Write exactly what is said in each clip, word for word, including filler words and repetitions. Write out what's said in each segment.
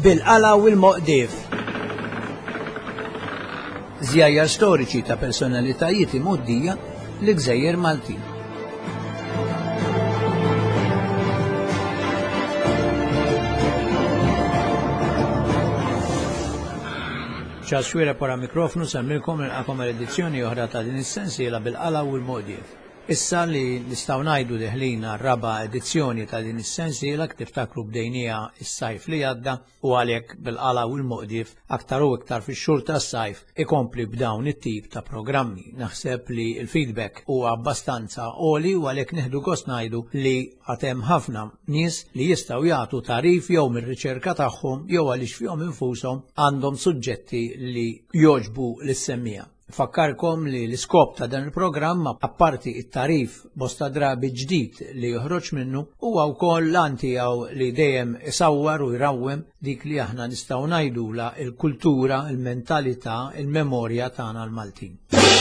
bil-qala u l-Moqdief. Żjajjar storiċi ta' personalitajiet imgħoddija l-Gżejjer Maltin. ċaswira pora mikrofonu semmilkom il-qakom l-edizzjoni oħra ta' din is-sensiela bil-qala u l-Moqdief. Issa li nistgħu ngħidu deħlina r-raba' edizzjoni ta' din is-sensiela tiftakru bdejnija s-sajf li għadda u għalhekk bil-qala u l-Moqdief aktar u iktar fix-xhur tas-sajf ikompli b'dawn it-tip ta' programmi. Naħseb li l-feedback huwa abbastanza għoli u għalhekk nieħdu gost ngħidu li għad hemm ħafna nies li jistgħu jagħtu tarif jew mir-riċerka tagħhom jew għaliex fihom infushom għandhom suġġetti li jogħġbu lis-semmija. Fakkarkom li l-iskop ta' dan il-programm apparti it-tarif bosta drabi ġdid li joħroġ minnu huwa wkoll lan tiegħu li dejjem isawwar u jrawwem dik li aħna nistgħu ngħidula l-kultura, il-mentalità, il-memorja tagħna l-Maltin.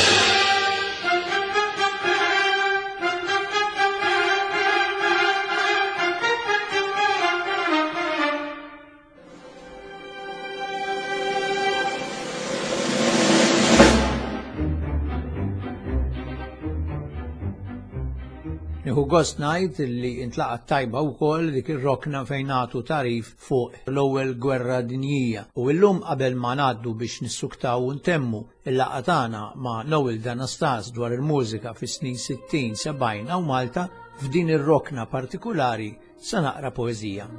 Nieħu gost ngħid li intlaqat tajba wkoll dik ir-rokna fejn nagħtu tarif fuq l-ewwel gwerra dinjija u llum qabel ma ngħaddu biex nissuktaw u ntemmu il-laqgħa tagħna ma' Nowell Danastas dwar il-mużika fis-snin sittin sebgħin hawn Malta f'din ir-rokna partikulari sa naqra poeżija.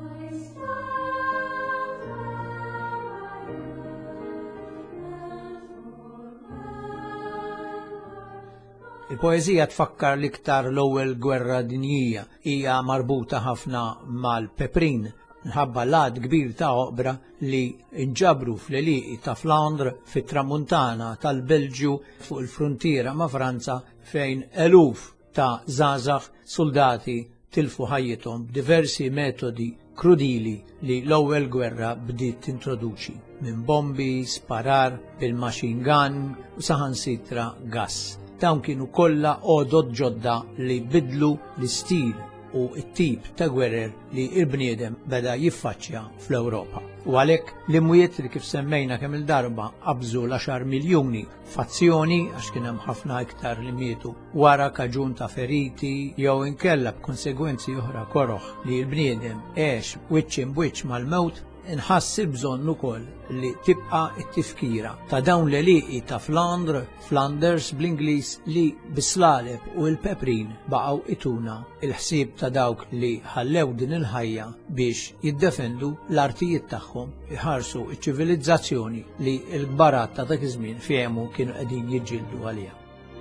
Il-poeżija tfakkar l-iktar l-ewwel gwerra dinjija hija marbuta ħafna mal-peprin minħabba l-għad kbir ta' oqbra li nġabru fl-għelieqi ta' Flandre fit-tramuntana tal-Belġju fuq il-frontiera ma' Franza fejn eluf ta' żgħażagħ soldati tilfu ħajjithom b'diversi metodi krudili li l-ewwel gwerra bdiet tintroduċi minn bombi, sparar, bil-machine gun u saħansitra gass. Dawn kienu kollha għodod ġodda li bidlu l-istil u t-tip ta' gwerer li l-bniedem beda jiffaċċja fl-Ewropa. U għalhekk l-imwiet li kif semmejna kemm il-darba qabżu l-għaxar miljuni fazzjoni għax kien hemm ħafna iktar li mietu wara kaġun ta' feriti jew inkella b'konsegwenzi oħra koroħ li l-bniedem għex wiċċ b'wiċċ mal-mewt inħass il-bżonn ukoll li tibqa' t-tifkira ta' dawn l-għelieqi ta' Flandre, Flanders bl-Ingliż li bis-slaleb u l-peprin baqgħu ituna il-ħsieb ta' dawk li ħallew din il-ħajja biex jiddefendu l-artijiet tagħhom iħarsu ċ-ċivilizzazzjoni li l-kbarat ta' dak iż-żmien fehmu kienu qegħdin jiġġieldu għaliha.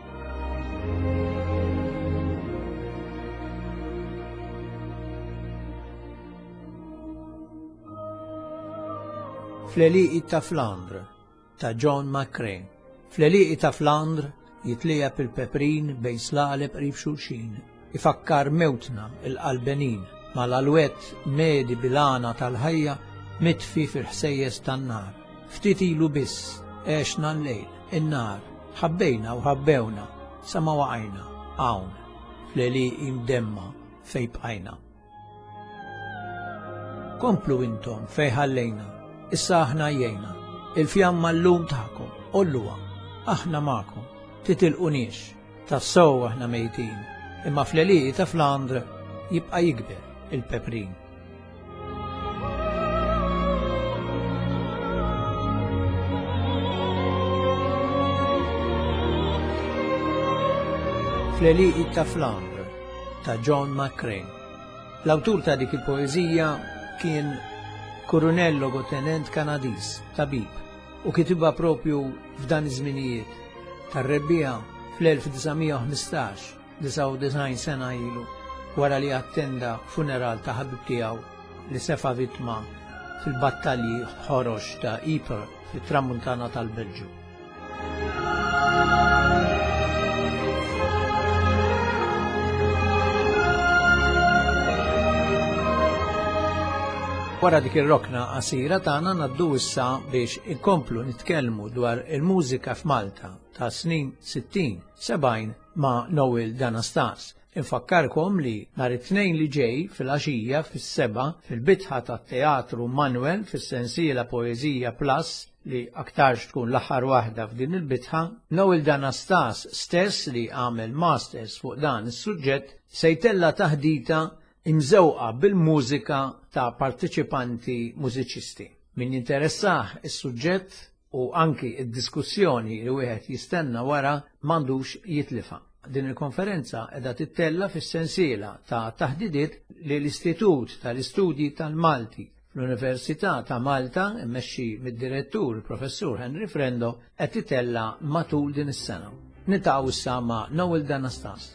Fl-għelieqi ta' Flandre ta' John McCrae. Fl-għelieqi ta' Flandre jitlieb il-peprin bejn slaleb qrib xulxin. Ifakkar mewtna il-qalbenin mal-alwett medi bilana tal-ħajja mitfi fil-ħsejjes tan-nar. Ftit ilu biss għexna l-lejl, in-nar, ħabbejna u ħabbewna sa ma waqajna hawn fl-għelieqi mdemma fejn bqajna. Komplu intom fejn ħallejna. Issa aħna jgħinna, il-fjamma l-lum taħkom, olluwa, aħna ma'kom, titilqunix, tassew aħna mejtin, imma fl-għelieqi ta' Flandre jibqa' jikber il-peprin. Fl-għelieqi ta' Flandre ta' John McCrae. L-awtur ta' dik il-poeżija kien Kurunell logotenent Kanadiż, tabib, u kitibha propju f'dan iż-żminijiet tar-rebbieħa fl-elf tisa' ħmistax, disa' u design sena ilu, wara li attenda funeral ta' ħabib tiegħu li sefa' vittma fil-battalji ħorox ta' Ypres fit-tramuntana tal-Belġju. Wara dik ir-rokna qasira tagħna ngħaddu issa biex inkomplu nitkellmu dwar il-mużika f'Malta ta' snin sittin sebgħin ma' Nowell Danastas Infakkarkom li nhar it-tnejn li ġej fil-għaxija fis-seba' fil-bitħa tat-Teatru Manuel fis-sensiela Poezija Plus li aktarx tkun l-aħħar waħda f'din il-bitħa, Noel Danastas stess li għamel masters fuq dan is-suġġett se jtella taħdita imżewqa bil-mużika ta' partiċipanti mużiċisti. Min jinteressaħ is-suġġett u anki id-diskussjoni li wieħed jistenna wara m'għandux jitlifha. Din il-konferenza qiegħda tittella fis-sensiela ta' taħdidiet li l-Istitut tal-Istudji tal-Malti fl-Università ta' Malta immexxi mid-direttur il-Professur Henry Frendo qed titella matul din is-sena. Nitgħu issa ma' Noel Danastas.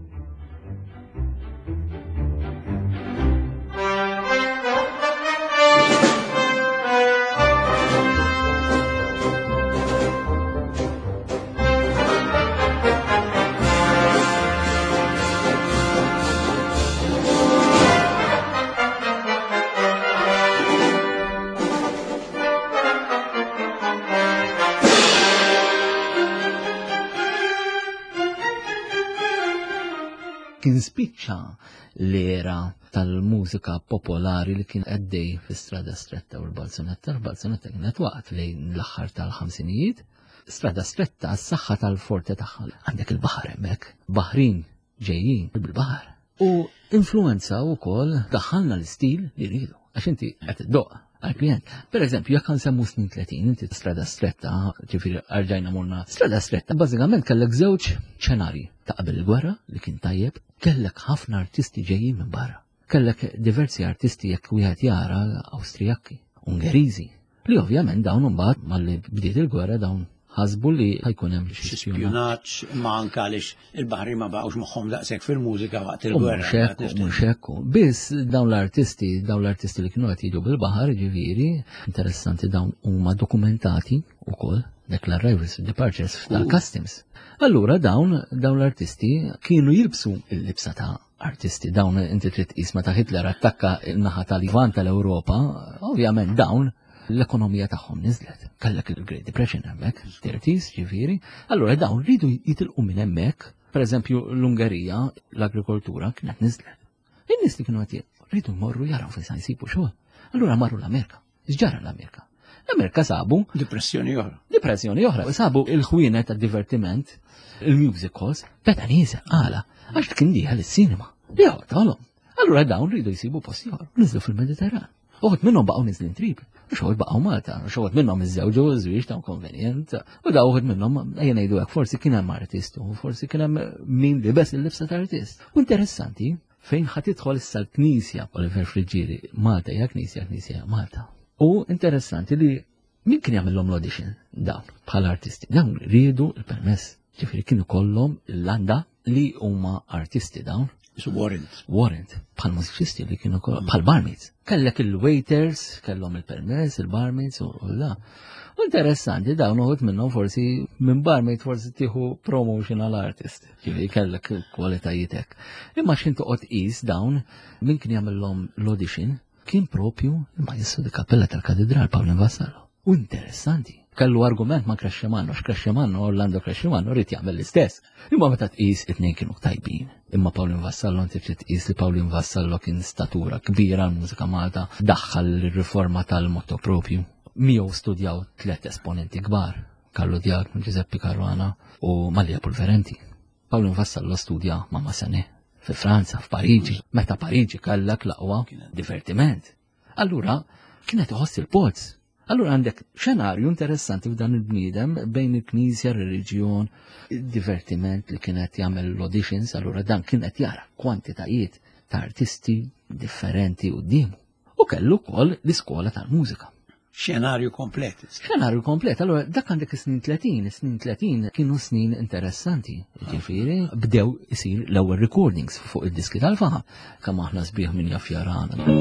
Kien spiċċa l-era tal-mużika popolari li kien għaddej fi Strada Stretta u l-Balzonetta. L-Balzonetta kienet waqt lejn l-aħħar tal-ħamsinijiet. Strada Stretta s-saħħa tal-forte tagħha. Għandek il-baħar hemmhekk, baħrin ġejjin bil-baħar. U influenza wkoll daħħalna l-istil li rridu għax inti qed iddoq għal-klient. Per eżempju, jekk nsemmu snin tletin, inti Strada Stretta, ġifieri arġajna morna Strada Stretta, bażikament kellek żewġ ċenarji ta' qabel il-gwerra li kien tajjeb, kellek ħafna artisti ġejjin minn barra. Kellek diversi artisti jekk wieħed jara Awstrijakki, Ungeriżi, li ovvjament dawn imbagħad malli bdiet il-gwerra dawn ħasbu li ħajkun hemm xi spjunaġġ ma anke għaliex il-baħri ma baqgħux moħħhom daqshekk fil-mużika waqt il-gwerra. Mhux hekk, biss dawn l-artisti, dawn l-artisti li kienu qed jiġu bil-baħar ġifieri, interessanti dawn huma dokumentati wkoll declarations departures tal-customs. Allura dawn dawn l-artisti kienu jilbsu il-libsa ta' artisti dawn inti trid tqis meta Hitler attakka il-naħa tal-Ivan tal-Ewropa, ovvjament dawn l-ekonomija tagħhom niżlet. Kellek il-Great Depression hemmhekk, thirties ġifieri. Allura dawn rridu jitilqu minn hemmhekk, pereżempju l-Ungerija, l-agrikoltura kienet niżlet. In-nies li kienu qed rridu jmorru jaraw fejn se jsibu xogħol. Allura marru l-Amerika. X'ġara l-Amerika? L-Amerika sabu depressjoni oħra. Depressjoni oħra. Sabu il-ħwienet tad-divertiment, il-musicals, beda nieżel għala għax kien dieħel is-sinema. Li ħodolhom. Allura dawn rridu jsibu post ieħor, niżlu fil-Mediterran. Uħud minnhom baqgħu niżlin trip. Xogħol baqgħu Malta, xogħol minnhom iż-żewġu żwieġ ta' konvenjent, u daw uħud minnhom ejja ngħidu hekk forsi kien hemm artist u forsi kien hemm min libes il-libsa ta' artist. U interessanti fejn ħadd tidħol issa l-Knisja Oliver Friġġieri Malta hija Knisja Knisja Malta. U interessanti li min kien jagħmilhom l-audition dawn bħala artisti. Dawn riedu l-permess. Ġifieri kienu kollhom l-landa li huma artisti dawn. Warrant. Warrant. Bħal mużiċisti li kienu bħal barmaids. Kellek il-waiters, kellhom il-permess, il-barmaids u da. U interessanti dawn uħud minnhom forsi minn barmaid forsi tieħu promotional artist. Ġifieri kellek kwalitajiet hekk. Imma x'in toqgħod qis dawn min kien jagħmilhom l-audition kien propju il-Maestro di Kappella tal-Katedral Pawlin Vassallo. U interessanti. Kellu argument ma' Crescemano, x'Crescemano, Orlando Crescemano rrid jagħmel l-istess. Imma meta tqis it-tnejn kienu tajbin. Imma Pawlin Vassallo inti trid tqis li Pawlin Vassallo kien statura kbira l-mużika Malta, daħħal ir-riforma tal-motto propju. Miegħu studjaw tliet esponenti kbar, Carlo Diak, Giuseppe Caruana u Mallia Pulverenti. Pawlin Vassallo studja ma' Massenet fi Franza, f'Pariġi. Meta Pariġi kellek l-aqwa divertiment. Allura kienet iħoss il-poz. Allura għandek xenarju interessanti f'dan il-bniedem bejn il-Knisja, ir-reliġjon, id-divertiment li kienet jagħmel l-auditions, allura dan kienet jara kwantitajiet ta' artisti differenti qudiemu. U kellu wkoll l-iskola tal-mużika. Xenarju komplet. Xenarju komplet. Allura dak għandek is-snin tletin, is-snin tletin kienu snin interessanti. Ġifieri bdew isir l-ewwel recordings fuq id-diski tal-faħam. Kemm aħna sbieħ min jaf jarana.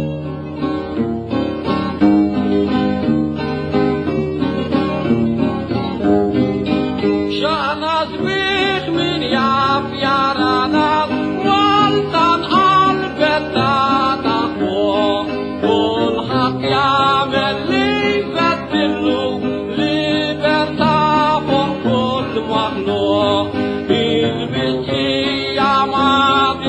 Il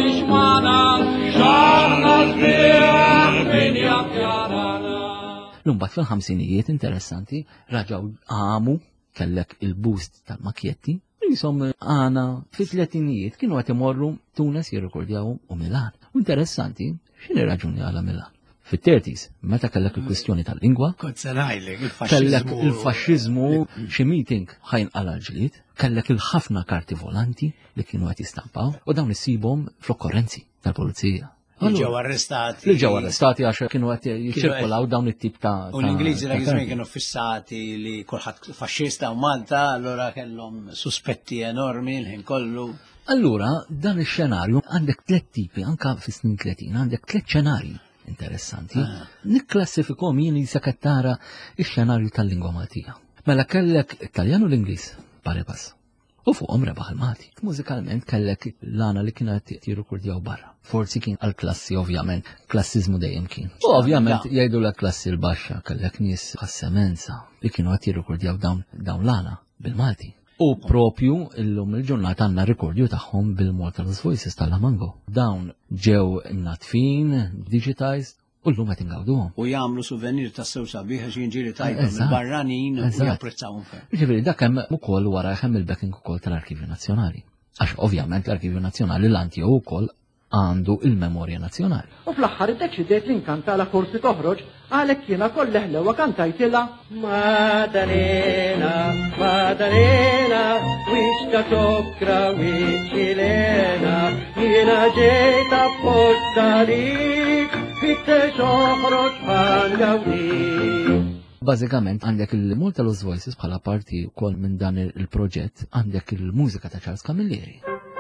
Imbagħad fil-ħamsinijiet interessanti raġaw għamu kellek il-boost tal-makjetti jisom għana fit-tletinijiet kienu għat imorru Tunis jirrekordjaw u Milan. U interessanti, x'inhi raġuni għala Milan? Fit-thirties, meta kellek il-kwistjoni tal-lingwa, kellek il-faxxiżmu xi meeting ħajn għal ġlied, kellek il-ħafna karti volanti li kienu qed jistampaw u dawn issibhom fl-okkorrenzi tal-pulizija. Ġew arrestati. Li ġew arrestati għax kienu qed jiċċirkolaw dawn it-tip ta' U l-Ingliżi l-għizmi kienu fissati li kulħadd faxxista u Malta, allura kellhom suspetti enormi l-ħin kollu. Allura dan ix-xenarju għandek tliet tipi anke fis-snin tletin għandek tliet xenarji interessanti. Nikklassifikhom jien sekattara x-xenarju tal-lingwa Maltija. Mela kellek Italjan u l-Ingliż pari pass. U fuqhom rebaħ il-Malti. Mużikalment kellek l-għana li kienet jirrekordjaw barra. Forsi kien għal-klassi ovvjament, klassizmu dejjem kien. U ovvjament jgħidu l-klassi l-baxxa kellek nies ħassemenza li kienu qed jirrekordjaw dawn l-għana bil-Malti. U propju illum il-ġurnata għandna rekordju tagħhom bil-Mortals Voices tal-Lamango. Dawn ġew natfin, digitized, u l-lum qed ingawduhom. U jagħmlu souvenir tas-sew sabiħ għax jinġieli tajba mill-barranin u japprezzawhom fejn. Jiġifieri dak hemm ukoll wara hemm il-backing ukoll tal-Arkivju Nazzjonali. Għax ovvjament l-Arkivju Nazzjonali l-antiju wkoll għandu il-memorja nazzjonali. U fl-aħħar iddeċidiet li nkantala forsi toħroġ għalhekk jiena kolleħlewa kantajtilha Madalena, Madalena, wix ta' sokra wix Ilena, jiena ġejt apposta lik, fittex oħroġ bħal gawdik. Bażikament għandek il-Mortals Voices bħala parti wkoll minn dan il-proġett għandek il-mużika ta' Charles Camilleri.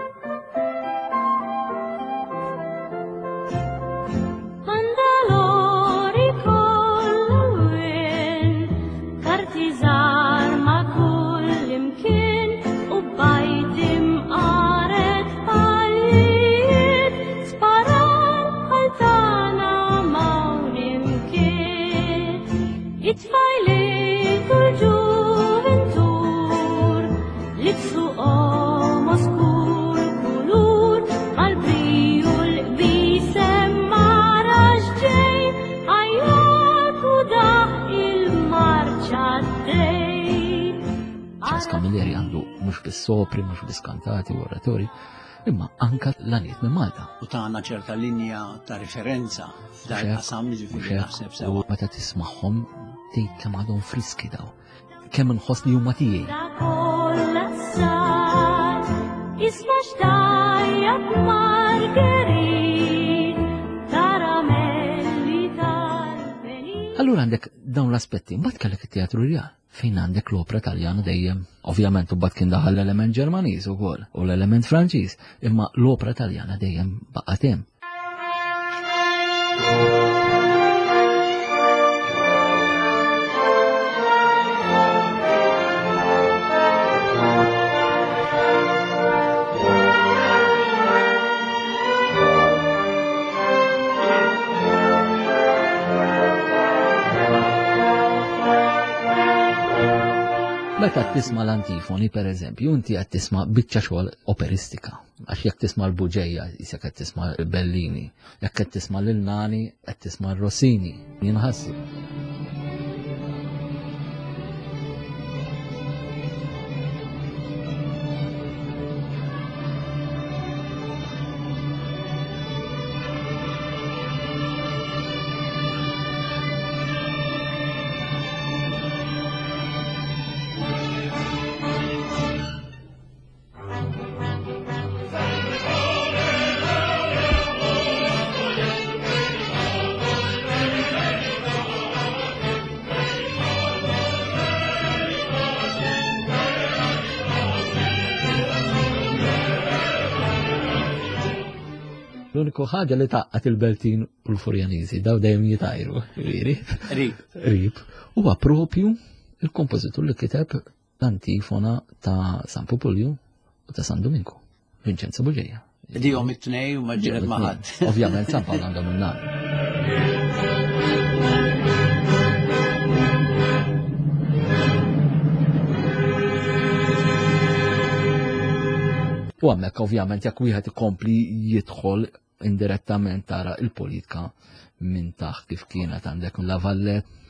Camilleri għandu mhux bis-sopri, mhux bis-kantati u oratori, imma anka l-għaniet minn Malta. U tagħna ċerta linja ta' referenza dan qasam jiġifieri naħseb sew. Meta tismagħhom tgħid kemm għadhom friski daw. Kemm inħoss li huma tiegħi. Isma' xtajjab Margherit, karamelli tal-feli. Allura għandek dawn l-aspetti, mbagħad kellek it-teatru Real. Fejn għandek l-opera Taljana dejjem, ovvjament u bad kien daħal l-element Ġermaniż ukoll u l-element Franċiż, imma l-opera Taljana dejjem baqgħet hemm. Meta tisma' l-antifoni pereżempju, inti qed tisma' biċċa xogħol operistika. Għax jekk tisma' l-Buġejja, jisek qed tisma' l-Bellini, jekk qed tisma' l-Nani, qed tisma' l-Rossini. Jinħassi. L-uniku ħaġa li taqqat il-Beltin u l-Furjaniżi, daw dejjem jitajru, rib. Rib. Huwa propju il-kompożitur li kiteb l-antifona ta' San Popolju u ta' San Domingo, Vincenzo Buġejja. Dihom it-tnej u maġġiet maħad. Ovvjament San Paolo għandhom il-nar. U għammek ovvjament jekk wieħed ikompli jidħol indirettament tara il-politika minn taħt kif kienet għandek la Valle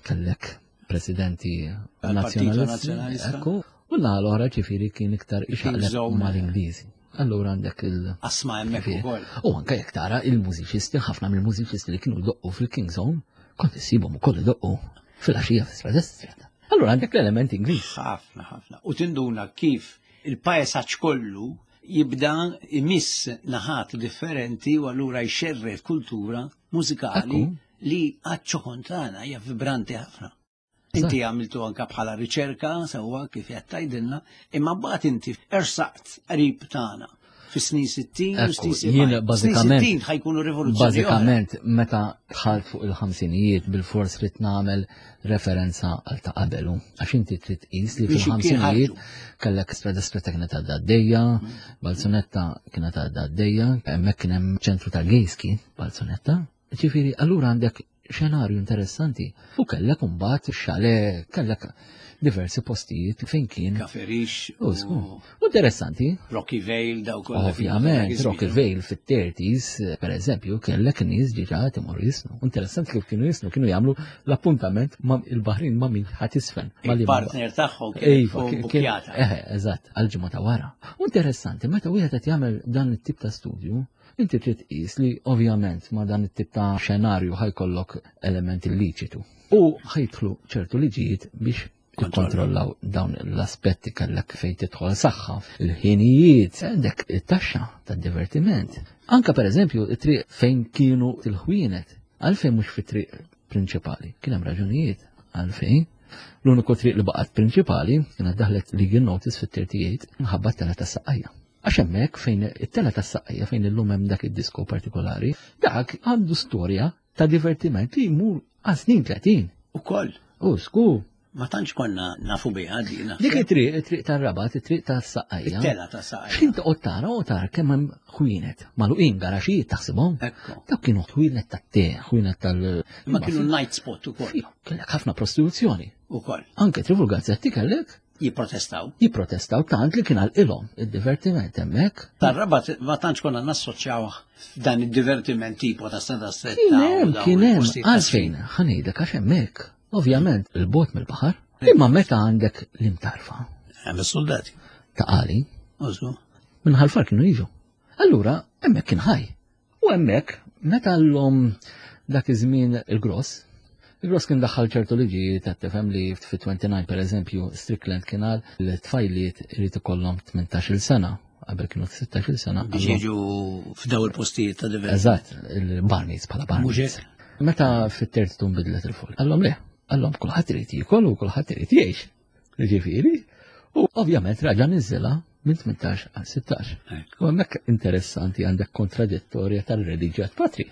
kellek presidenti Tal-Partito nazzjonalisti. Nazzjonalista. Ekku, u naħa l-oħra ġifieri kien iktar ixaqleb Zone. mal-Ingliżi. Allura għandek il- Asma hemmhekk ukoll. U anke jekk tara il-mużiċisti, ħafna mill-mużiċisti li kienu jdoqqu fil-King Zone, kont isibhom ukoll idoqqu fil-għaxija fis-strada strada. Allura għandek l-element Ingliż. Ħafna, ħafna. U tinduna kif il-pajsaġġ kollu jibda imiss naħat differenti u allura jxerre kultura mużikali Ekku. li għadċokontana hija vibranti ħafna. Inti għamiltu anka bħala riċerka sewwa kif qed tgħidilna, imma mbagħad inti ersaqt qrib tagħna fis-snin sittin u Ekku, snin jien sebgħin. bażikament- sittin ħajkunu rivoluzzjoni. Bażikament meta dħalt fuq il-ħamsinijiet bil-fors trid nagħmel referenza għal ta' qabelu. Għax inti trid tqis li Biex fil-ħamsinijiet kien kellek strada stretta kienet għadda għaddejja, Balzonetta kienet għadda għaddejja, hemmhekk kien hemm ċentru ta' Gejski, Balzonetta. Ġifieri allura għandek xenarju interessanti. U kellek imbagħad xale, kellek diversi postijiet fejn kien. Kaferix U u sku. U interessanti. Rocky Vale daw kollha. Ovvjament, Rocky Vale fit-thirties, per eżempju, kellek nies ġiġa timorru jisnu. Interessanti kif kienu jisnu, kienu jagħmlu l-appuntament ma' il-Baħrin ma' min ħadd isfen. Il-partner tagħhom kien fuq Bukjata. Eh, eżatt, għal-ġimgħa ta' wara. U interessanti, meta wieħed qed jagħmel dan it-tip ta' studju, inti trid tqis li ovvjament ma' dan it-tip ta' xenarju ħajkollok element illiċitu. U ħajtħlu ċertu liġijiet biex kontrollaw dawn l-aspetti kellek fejn tidħol saħħa, il-ħinijiet, għandek it-taxxa tad-divertiment. Anka per eżempju, it-triq fejn kienu il-ħwienet, għalfejn mhux fit-triq prinċipali. Kien hemm raġunijiet għalfejn. L-uniku triq li baqgħet prinċipali kienet daħlet legal notice fit-thirty-eight minħabba t-tela tas-Saqqajja. Għax hemmhekk fejn it-tela tas-Saqqajja fejn illum hemm dak id-disko partikolari, dak għandu storja ta' divertiment li jmur għal snin tletin. Ukoll. U sku. Ma tantx konna nafu biha dina. Dik it-triq, it-triq tar-rabat, it-triq tas-Saqqajja. It-tela ta' Saqqajja. X'inti qod tara u tara kemm hemm ħwienet. Magħluqin garaxijiet taħsibhom. Ekku. Dak kienu ħwienet tat-te, ħwienet tal- Ma kienu night spot ukoll. Kellek ħafna prostituzzjoni. Ukoll. Anke trivul gazzetti kellek Jipprotestaw. jipprotestaw tant li kien għal-ilhom id-divertiment hemmhekk. Tar-rabat ma tantx konna nassoċjaw dan id-divertiment tipo ta' strada stretta. Kien hemm, u dawn kien hemm, il-postijiet ta' għalfejn ħanejdek għax hemmhekk. Ovvjament il-bot mill-baħar, imma meta għandek l-imtarfa Hemm is-soldati. ta' qali Użu. minħalfar kienu jiġu. Allura, hemmhekk kien ħaj. U hemmhekk meta l-lom dak iż-żmien il-gross, il-gross kien daħħal ċertu liġi ta' tifhem li fit-twenty-nine per eżempju Strickland kien għal l-tfajliet irid ikollhom tmintax-il sena, qabel kienu sittax-il sena. Biex jiġu f'daw il-postijiet ta' divertimenti. Eżatt, il-barmaids bħala barmaids. Meta fit-terz tum bidlet il-fol. Għallhom le, għallhom kulħadd irid jikol u kulħadd irid jgħix. Ġifieri, u ovvjament raġa niżilha minn tmintax għal sittax. U hemmhekk interessanti għandek kontradittorja tal-reliġjat patrija.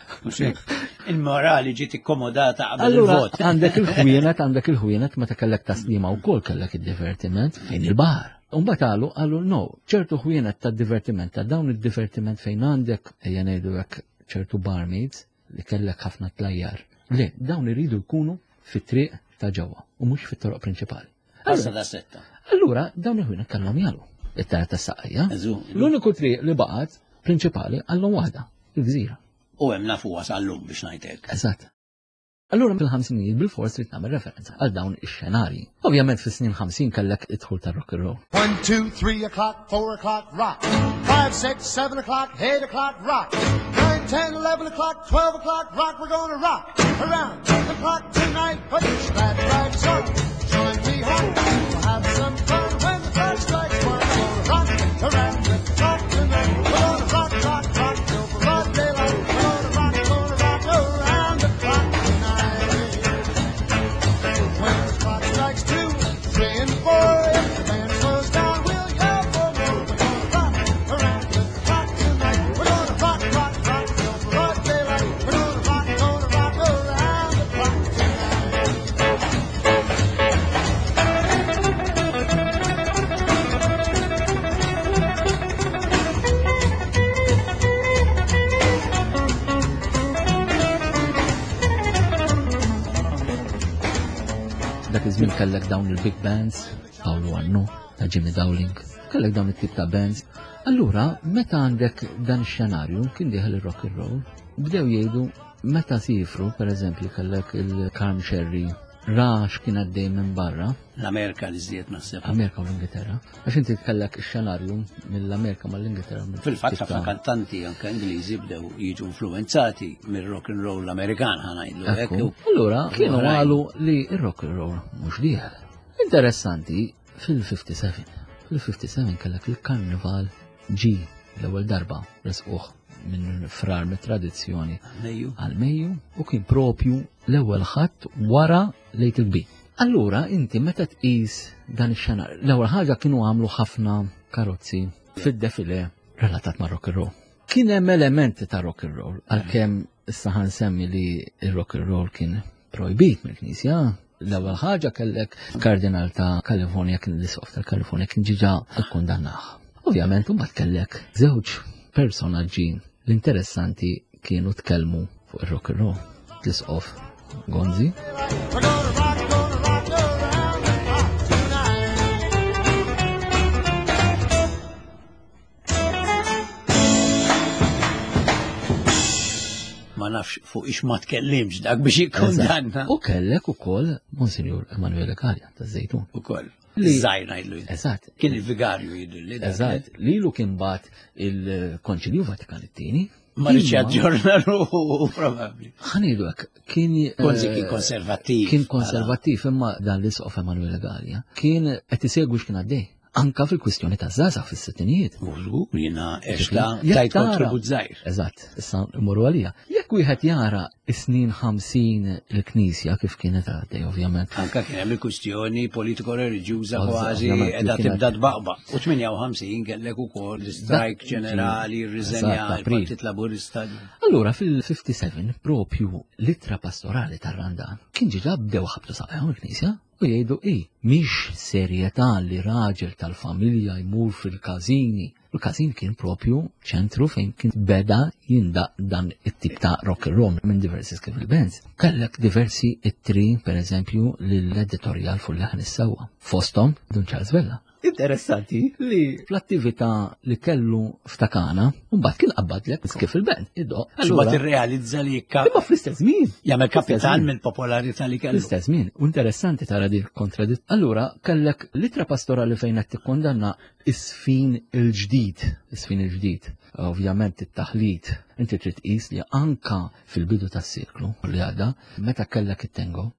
Il-morali ġiet ikkomodata qabel Allura il-vot. għandek il-ħwienet, għandek il-ħwienet meta kellek taslima wkoll kellek id-divertiment fejn il-baħar. Umbat għalu, għallu no, ċertu ħwienet ta' divertiment, ta' dawn il-divertiment fejn għandek, ejja ngħidu hekk ċertu barmaids li kellek ħafna tlajjar. Le, dawn iridu jkunu fit-triq ta' ġewwa u mhux fit-toroq prinċipali. Passa da setta. Allura dawn il-ħwienet kellhom jagħlu it-tara ta' Saqqajja. Eżu. L-uniku triq li baqgħet prinċipali għallhom waħda, il-gżira. U hemm nafu wasallum biex ngħidlek. Eżatt. Allura fil-ħamsinijiet bil-fors trid nagħmel referenza għal dawn ix-xenarji. Ovvjament fis-snin ħamsin kellek idħul tar-rock and roll. One, two, three o'clock, four o'clock, rock. Five, six, seven o'clock, eight o'clock, rock. Nine, ten, eleven o'clock, twelve o'clock, rock. We're gonna rock around the clock tonight. Put your glad rags on. Join me home. We'll have some fun when the clock strikes one. We're gonna rock around the clock tonight. We're gonna rock, rock, rock till the broad daylight. We're gonna rock, gonna rock around the clock tonight. When the clock strikes two, three, and four, if the band slows down, we'll yell for more. We're gonna rock around the clock tonight. We're gonna rock, rock, rock till the broad daylight. We're gonna rock, gonna rock around the clock tonight. Dak iż-żmien kellek dawn il-big bands, Paolo Annu, ta' Jimmy Dowling, kellek dawn it-tip ta' bands. Allura, meta għandek dan ix-xenarju kien dieħel ir-rock and roll, bdew jgħidu meta sifru, per eżempju, kellek il-Carm Sherry, rax kien għaddej minn barra, L-Amerika li żdiet naħseb. Amerika u l-Ingilterra, għax inti tkellek ix-xenarju mill-Amerika mal-Ingilterra. Fil-fatt ħafna kantanti anke Ingliżi bdew jiġu influenzati mir-rock and roll Amerikan ħanajdlu hekk. Allura kienu qalu li ir-rock and roll mhux dieħel. Interessanti fil-fifty-seven. Fil-fifty-seven kellek il-karnival ġi l-ewwel darba resquh minn frar mit-tradizzjoni għal-Mejju u kien propju l-ewwel ħadd wara lejt il-bit. Allura inti meta tqis dan ix-xenar, l-ewwel ħaġa kienu għamlu ħafna karozzi fid-defile relatat ma' rock and roll. Kien hemm elementi ta' rock and roll għalkemm issa ħansemmi li r-rock and roll kien projbit mill-Knisja. L-ewwel ħaġa kellek kardinal ta' Kalifornja kien l-isqof tal-Kalifornja kien ġiġa ikkundannah. Ovvjament imbagħad kellek żewġ personaġġi l-interessanti kienu tkellmu fuq ir-rock and roll. L-isqof Gonzi. Ma nafx fuq ix ma tkellimx dak biex jikkundanna. U kellek ukoll Monsignor Emanuele Gallia taż-Żejtun. Ukoll. Żgħir ngħidlu. Eżatt. Kien il-vigarju jidilli. Eżatt. Lilu kien bat il-Konċilju Vatikan it-tieni. Ma rridx jaġġorna ruħu probabbli. Ħanilu hekk kien Konzi kien konservattiv. Kien konservattiv imma dan l-isqof Emanuele Gallia kien qed isegwi x'kien għaddej. Anka fil-kwistjoni ta' żgħażagħ fis-sittinijiet. Użgur, jiena eċla tajt kontribut żgħir. Eżatt, issa mmorru għalija. Jekk wieħed jara is-snin ħamsin il-Knisja kif kienet għaddej ovvjament. Anka kien hemm il-kwistjoni politiko-reliġjuża kważi qiegħda tibda tbaqbaq. U tminja u ħamsin kellek ukoll l-strajk ġenerali, r-riżenja l-Partit Laburista. Allura fil-fifty-seven propju l-ittra pastorali tar-Randan kien ġiġa bdew ħabtu saqajhom il-Knisja. U jgħidu ej, mhix serjetà li raġel tal-familja jmur fil-kazini. Il-kazin kien propju ċentru fejn kien beda jindaq dan it-tip ta' rock and roll minn diversi skif il-bands. Kellek diversi it-tri, per eżempju, l-editorial fuq leħan is-sewwa. Fostom, Dun Charles Vella. Interessanti li fl-attività li kellu ftakana, mbagħad kien qabbadlek skif il-band. Iddoq. Allura tirrealizza li jekk. Imma fl-istess żmien. Jagħmel kapitan mill-popolarità li kellu. Fl-istess żmien. Interessanti tara din kontraditt. Allura kellek litra pastorali fejn qed tikkondanna is-sfin il-ġdid, is-sfin il-ġdid. Ovvjament it-taħlit. Inti trid tqis li anka fil-bidu tas-siklu li għadda meta kellek it-tango.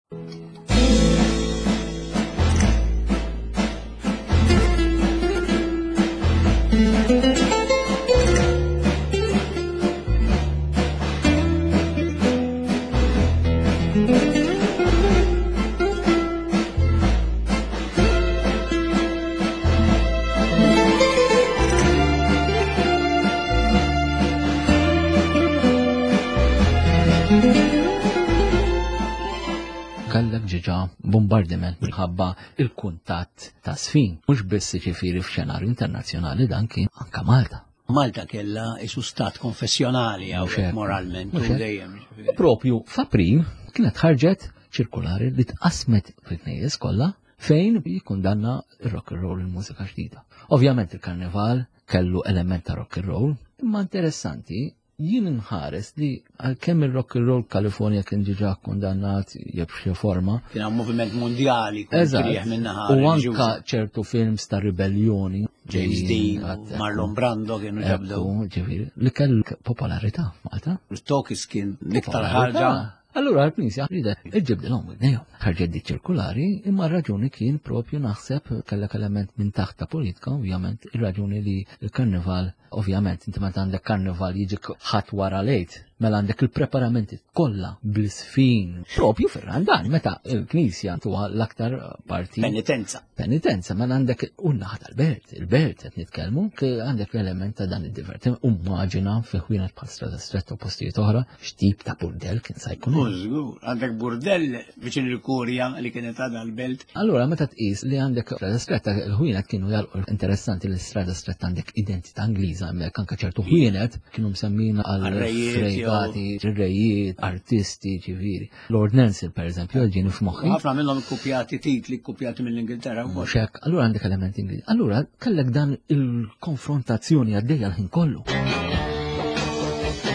Kellek ġiġa bombardiment minħabba il-kuntatt ta' sfin, mhux biss ġifieri f'xenarju internazzjonali dan kien anke Malta. Malta kellha isu stat konfessjonali hawn moralment u dejjem. Propju f'April kienet ħarġet ċirkolari li tqasmet fil-knejjes kollha fejn jikkundanna ir-rock and roll il-mużika ġdida. Ovvjament il-karneval kellu element ta' rock and roll, imma interessanti jien nħares li għalkemm il-rock and roll Kalifornja kien ġiġa kondannat jeb xi forma. Kien hemm moviment mondjali kontrih minnaħa. U anka ċertu films ta' ribellioni. James Dean, Marlon Brando kienu ġabdew. Ġifieri li kell popolarità Malta. Tokis kien l-iktar ħaġa. Allura l-Knisja rida iġġib l-om id-nejom. Ħarġet di ċirkulari, imma raġuni kien propju naħseb kellek element minn taħt ta' politika, ovvjament, il-raġuni li il-karnival, ovvjament, inti meta għandek karnival jiġi ħadd wara lejt, mela għandek il-preparamenti kollha bl-isfin, propju fir-Randan, meta il-Knisja tuha l-aktar parti. Penitenza. Penitenza, mela għandek unnaħa tal-Belt, il-Belt qed nitkellmu, għandek l-element ta' dan id-divertiment. Ummaġina fi ħwienet bħal strada stretta u postijiet oħra, x'tip ta' burdell kien sa jkun. Użgur, għandek burdell viċin il-Kurja li kienet għadha l-Belt. Allura meta tqis li għandek strada stretta, il-ħwienet kienu jalqu interessanti li strada stretta għandek identità Ingliża hemmhekk anke ċertu ħwienet kienu msemmina għal fregati, rejiet, artisti, ġifieri. Lord Nelson pereżempju ġieni f'moħħi. Ħafna minnhom ikkupjati titli kkupjati mill-Ingilterra wkoll. Mhux hekk, allura għandek elementi Ingliżi. Allura kellek dan il-konfrontazzjoni għaddejja l-ħin kollu.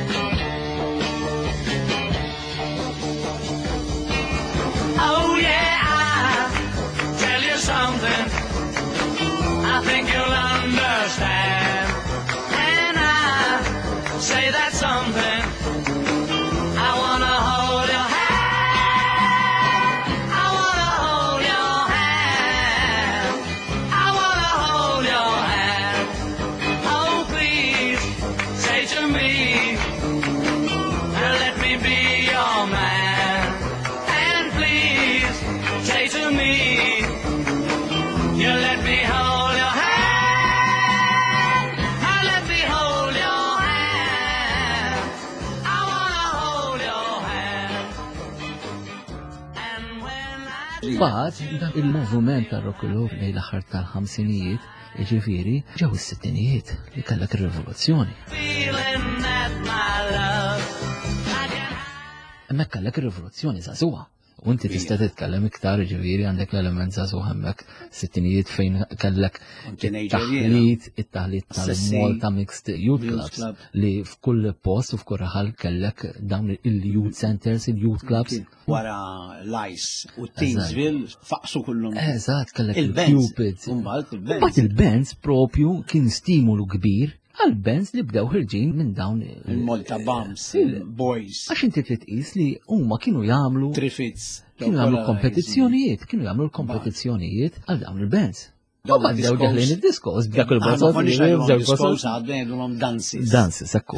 Oh yeah! Mbagħad dak il-moviment tar-rock and roll lejn l-aħħar tal-ħamsinijiet, jiġifieri ġew is-sittinijiet li kellek ir-rivoluzzjoni. Hemmhekk kellek ir-rivoluzzjoni żagħżugħa. U inti tista' titkellem iktar ġifieri għandek l-element żagħżugħ hemmhekk sittinijiet fejn kellek it-taħlit it-taħlit tal-Malta Mixed Youth Clubs li f'kull post u f'kull raħal kellek dawn il-youth centers, il-youth clubs. Wara l-Ice u Teamsville faqsu kullhom. Eżatt, kellek il-Cupid. Mbagħad il-bands propju kien stimulu kbir għal-bands li bdew ħirġin minn dawn il-Malta Bums, il-Boys. Għax inti trid tqis li huma kienu jagħmlu Trifits. Kienu jagħmlu kompetizzjonijiet, kienu jagħmlu l-kompetizzjonijiet għal dawn il-bands. U bdew daħlin id-diskos b'dak il-bozzot li diskos għadhom dances. Dances, ekku.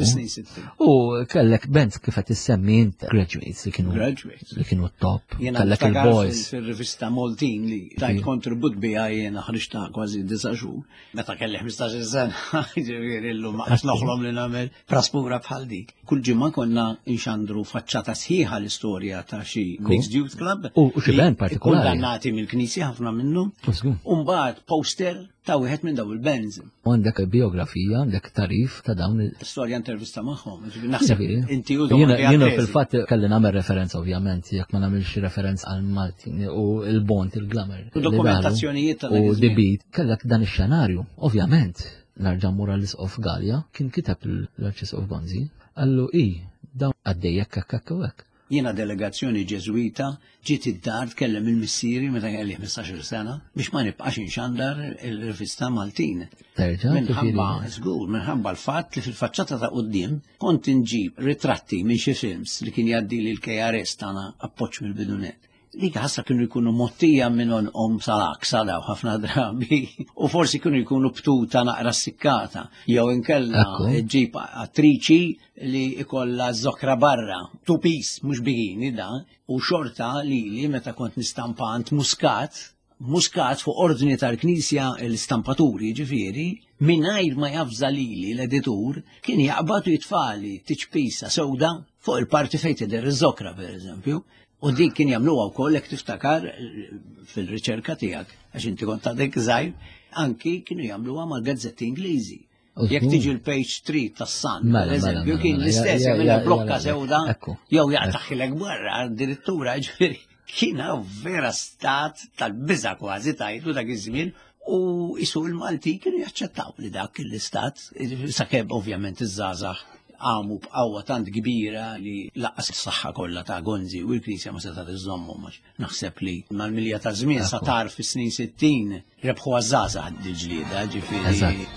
U kellek bands kif qed issemmi int graduates li kienu li kienu top. Kellek il-boys. Fir-rivista Maltin li tajt kontribut biha jiena ħriġta kważi disa' xhur. Meta kelli ħmistax-il sena, ġifieri llum ma qas noħlom li nagħmel praspura bħal dik. Kull ġimgħa konna nxandru faċċata sħiħa l-istorja ta' xi Mixed Youth Club. U xi band partikolari. Kundannati mill-Knisja ħafna minnhom. U mbagħad poster ta' wieħed minn daw il-bands. U għandek biografija, għandek tarif ta' dawn il-storja intervista magħhom. Naħseb inti jiena fil-fatt kelli nagħmel referenza ovvjament, jekk ma nagħmilx referenza għal Maltin u l-Bond, il-Glamour. U dokumentazzjonijiet ta' u debit kellek dan ix-xenarju, ovvjament. Narġa' Morales of Gallia kien kiteb l-Arċis of Gonzi, għallu i dawn għaddejjek hekk u hekk. Jiena delegazzjoni ġeżwita ġiet id-dar tkellem il-missieri meta kelli ħmistax-il sena biex ma nibqax inxandar il-rivista Maltin. Terġa' minħabba żgur minħabba l-fatt li fil-faċċata ta' quddiem kont inġib ritratti minn xi films li kien jgħaddi li l-K R S tagħna appoġġ mill-bidunet. Dik ħassa kienu jkunu mottija minnhom om sal-aqsa daw ħafna drabi u forsi kienu jkunu btuta naqra sikkata jew inkella ġib attriċi li ikolla żokra barra, tupis mhux bikini da, u xorta li li meta kont nistampant muskat, muskat fuq ordni tal-Knisja l-istampaturi ġifieri, mingħajr ma jafża lili l-editur kien jaqbad jitfali tiċpisa sewda fuq il-parti fejn tidher iż-żokra pereżempju. U dik kien jagħmluha wkoll jekk tiftakar fil-riċerka tiegħek għax inti kont għadek żgħir, anki kienu jagħmluha mal-gazzetti Ingliżi. Jekk tiġi l-page three tas-Sun, pereżempju, kien l-istess jagħmilha blokka sewda jew jaqtaħilek barra addirittura ġifieri kien vera stat tal-biża' kważi tajtu dak iż-żmien u isu l-Malti kienu jaċċettaw li dak l-istat sakemm ovvjament iż-żgħażagħ għamu b'qawwa tant kbira li laqqas is-saħħa kollha ta' Gonzi u l-Knisja ma seta' tiżommhom għax naħseb li mal-milja ta' żmien sa tar fis-snin sittin rebħu għażaża ħadd il-ġlieda ġifieri.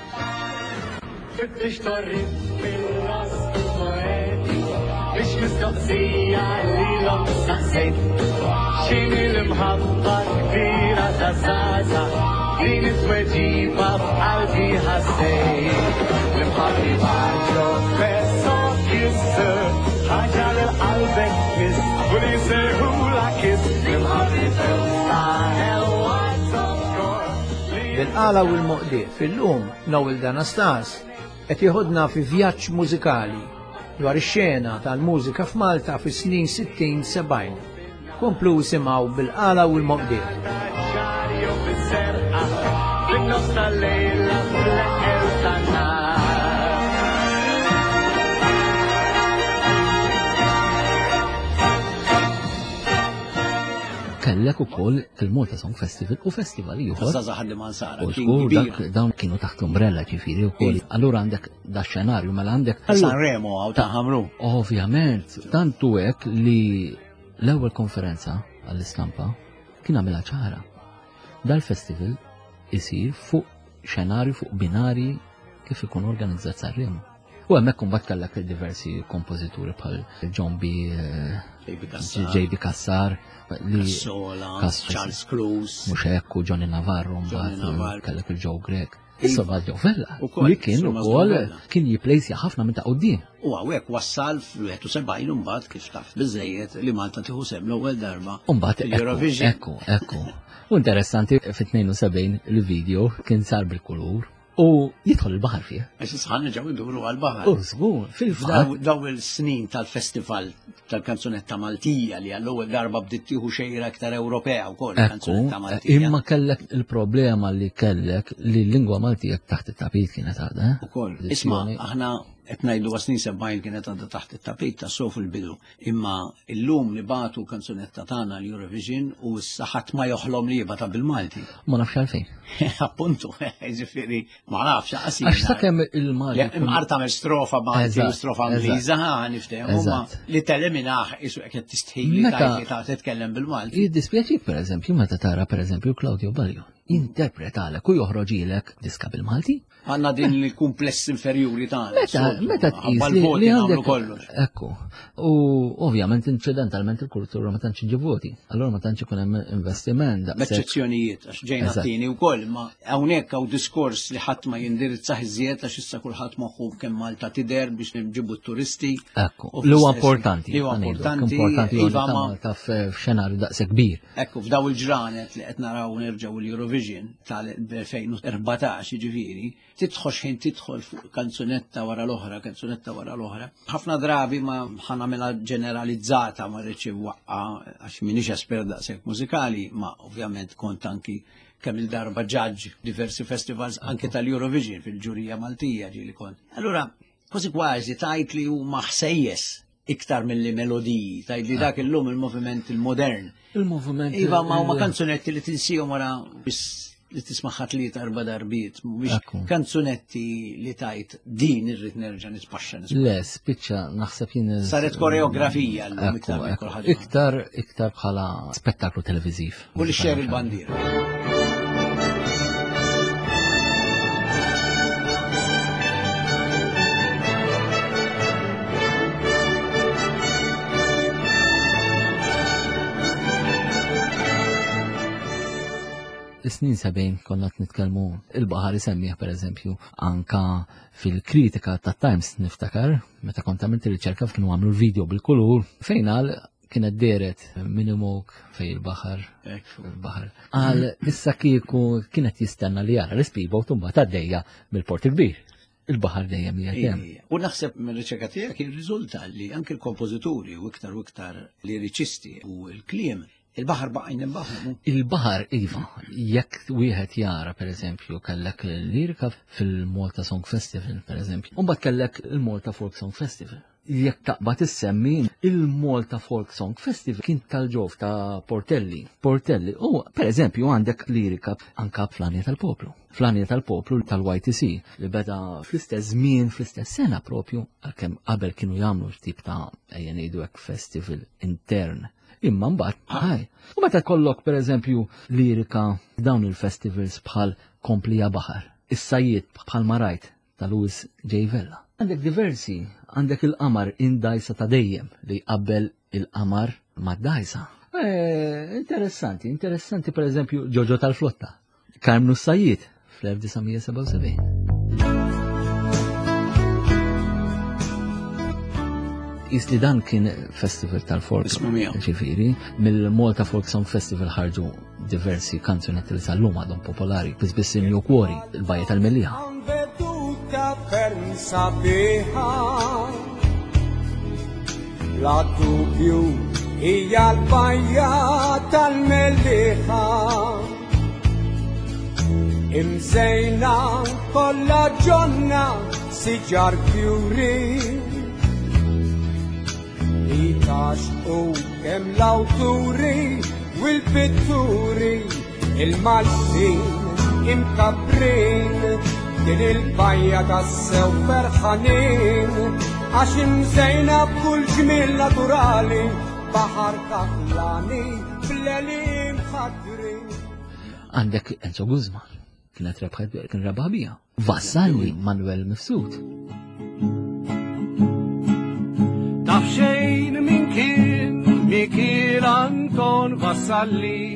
Fittix torriq bil-ras poeti biex mistoqsija lilhom saħsejt x'inhi l-imħabba kbira ta' żgħażagħ din it-tweġiba f'qalbi ħassejt l-imħabbi baġġo fessok jisser ħaġa l-qalbek kiss u li serħulak kiss l-imħabbi fewsta ħelwa tokkor. Bil-qala u l-Moqdi fil-lum Nowell Danastas qed jieħodna fi vjaġġ mużikali dwar ix-xena tal-mużika f'Malta fis-snin sittin sebgħin. Komplu simgħu bil-qala u l-Moqdi. Kellek ukoll il-Malta Song Festival u festival ieħor. U żgur dawn kienu taħt umbrella ġifieri wkoll. Allura għandek da xenarju mela għandek Sanremo għaw ta' ħamru. Ovvjament, tantu hekk li l-ewwel konferenza għall-istampa kien għamilha ċara. Dal-festival isir fuq xenarju fuq binari kif ikun organizzat Sanremo. U hemmhekk imbagħad kellek diversi kompożituri bħal John B. J B Kassar, Charles Cruz, mhux hekk u Johnny Navarro mbagħad kellek il-Joe Greg. Issa bad ġew fella. Li kien ukoll kien jipplejsja ħafna minn ta' quddiem. U hawnhekk wassal fl-wieħed u sebgħin imbagħad kif taf biżejjed li Malta tieħu sem l-ewwel darba. Mbagħad ekku, ekku. U interessanti fit-tnejn u sebgħin il-video kien sar bil-kulur. u jidħol il-baħar fih. Għax sħan ġew iduru għal-baħar. U żgur, fil-fatt. Daw il-snin tal-festival tal-kanzunetta Maltija li għall-ewwel darba bdiet tieħu xejra aktar Ewropea wkoll il-kanzunetta Maltija. Imma kellek il-problema li kellek li l-lingwa Maltija taħt it-tapit kienet għadha. Ukoll. Isma' aħna qed ngħidu għasnin sebbajn kienet għadha taħt it-tapit ta' sof il-bidu. Imma illum li bagħtu kanzunetta tagħna l-Eurovision u s-saħat ma joħlom li jibgħata bil-Malti. Ma nafx għalfejn. Appuntu, ġifieri ma nafx aqsim. Għax sakemm il-Malti. Imqar tagħmel strofa Malti u strofa Ingliża niftehom huma li teleminaħ isu qed tistħili tajt ta' titkellem bil-Malti. Jiddispjaċik pereżempju meta tara pereżempju Claudio Baljon interpretalek u joħroġilek diska bil-Malti. Għanna din il-kumpless inferjuri tagħna. Meta meta tqis li għandek kollox. Ekku. U ovvjament incidentalment il-kultura ma tantx iġib voti. Allura ma tantx ikun hemm investiment. B'eċċezzjonijiet għax ġejna tieni wkoll, ma hawnhekk hawn diskors li ħadd ma jindirizzaħ iżjed għax issa kulħadd moħħu kemm Malta tidher biex nġibu t-turisti. Ekku. Li huwa importanti. Li huwa importanti. Importanti Malta f'xenarju daqshekk kbir. Ekku f'daw il-ġranet li qed naraw nerġgħu l-Eurovision tal-2014 jiġifieri tidħol xejn tidħol fuq kanzunetta wara l-oħra, kanzunetta wara l-oħra. Ħafna drabi ma ħanamela ġeneralizzata ma rridx waqqa għax minix espert daqshekk mużikali, ma ovvjament kont anki kemm il-darba ġaġġ diversi festivals anke tal-Eurovision fil-ġurija Maltija ġieli kont. Allura kważi kważi tajt li huma ħsejjes iktar mill-li melodiji, tajt li dak illum il-moviment il-modern. Il-moviment. Iva ma huma kanzunetti li tinsihom wara li tismaħħat li tarba darbiet, mhux kanzunetti li tajt din irrid nerġa' nispaxxa nispaxxa. Le, spiċċa naħseb jien saret koreografija llum iktar minn kulħadd. Iktar iktar bħala spettaklu televiżiv. U li xer il-bandiera. Is-snin sebgħin konna qed nitkellmu il-baħar isemmih pereżempju anka fil-kritika ta' Times niftakar meta kont għamilt ir-riċerka kienu għamlu l-video bil-kulur fejn għal kienet deret minimok fej il-baħar il-baħar. Għal issa kieku kienet jistenna li jara l-ispiba u tumba ta' dejja bil-port il-kbir. Il-baħar dejjem jgħidem. U naħseb mir-riċerka tiegħek kien riżulta li anke l-kompożituri u iktar u iktar liriċisti u l-kliem il-baħar baqajn il-baħar. Il-baħar, iva, jekk wieħed jara, per eżempju, kellek l-lirika fil-Malta Song Festival, per eżempju, un bat kellek il-Malta Folk Song Festival. Jekk taqbad issemmi il-Malta Folk Song Festival kien tal-ġof ta' Portelli. Portelli, u per eżempju għandek lirika anka fl-Anja tal-Poplu. Fl-Anja tal-Poplu tal-Y T C li beda fl-istess żmien, fl-istess sena propju, għalkemm qabel kienu jagħmlu tip ta' ejja ngħidu hekk festival intern. Imma mbagħad ħaj. U meta kollok pereżempju lirika dawn il-festivals bħal Komplija Baħar, is-sajjiet bħal Marajt ta' Louis J. Vella. Għandek diversi, għandek il-qamar indajsa ta' dejjem li qabbel il-qamar ma' dajsa. Eh, interessanti, interessanti pereżempju Ġoġo tal-Flotta, Karmnu s-sajjiet fl-elf tis'a seba' sebgħin. Isli dan kien festival tal-folk, ġifiri, mill-Malta Folk Song Festival ħarġu diversi kanzunetti li sal-lum għadhom popolari, bizbiss il-New Quarry, il-Bajja tal-Mellija. La dubju hija l-Bajja tal-Mellija, imżejna kollha ġonna siġar fjuri. Itax u kem l-awturi u l-pitturi il-Maltin imkabrin kien il-bajja tas-sew ferħanin għax imżejna b'kull ġmil naturali baħar kaħlani fl-elim ħadrin. Għandek Enzo Guzman, kienet rebħet kien rebaħbija. Vassalli Manuel Mifsud. Taf xejn min kien Mikil Anton Vassalli,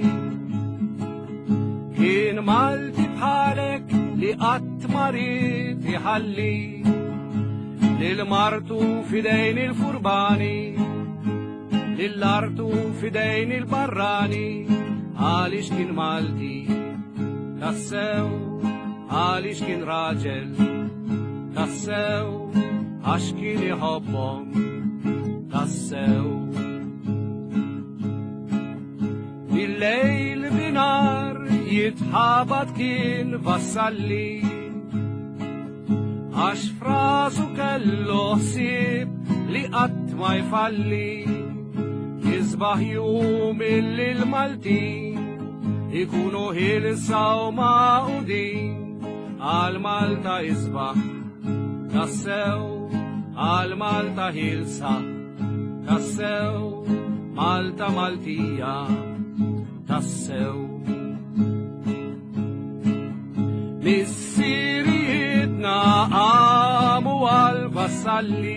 kien Malti bħalek li qatt marid iħalli lil-martu fidejn il-furbani, lill-artu fidejn il-barrani, għaliex kien Malti tassew għalix kien raġel tassew għax kien iħobbhom tassew. Bil-lejl binar jitħabat kien vassalli għax frasu kellu ħsieb li qatt ma jfalli. Jizbaħ jum il-Maltin ikunu ħilsa u maqudin għal Malta jizbaħ tassew, għal Malta ħilsa tassew, Malta Maltija tassew. Missirietna għamu għal vassalli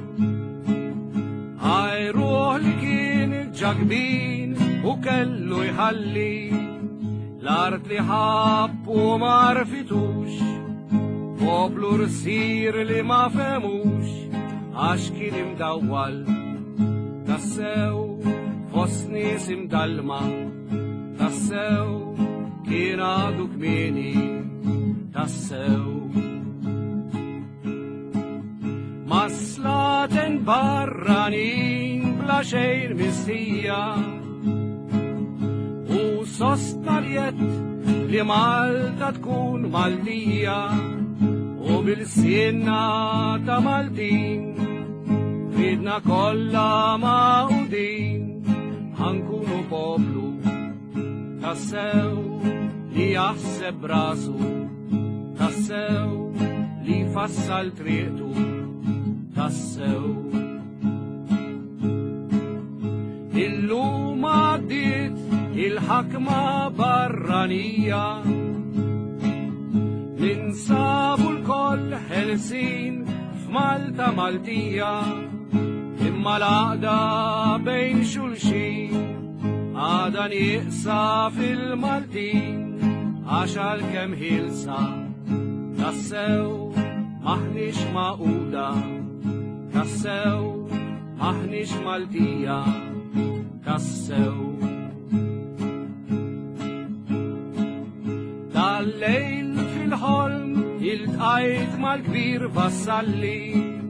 għajruħ li kien ġagbin u kellu jħalli l-art li ħabbu marfitux, poplu rsir li ma femux għax kien imdawwal tassew fost nies imdalma tassew kien għadu kmieni tassew. Maslaten barranin bla xejn mistija u sostnarjet li Malta tkun Maltija u bil-sienna ta' Maltin ridna kollha maqudin ħankunu poplu tassew li jaħseb rasu tassew li fassal triqtu tassew. Illum għaddit il-ħakma barranija ninsabu l-koll ħelsin f'Malta Maltija imma l-għaqda bejn xulxin għada nieqsa fil-Maltin għax għal-kem ħilsa tassew maħnix maquda tassew maħnix Maltija tassew. Dal-lejl fil-ħolm il-tqajt mal-kbir vassalli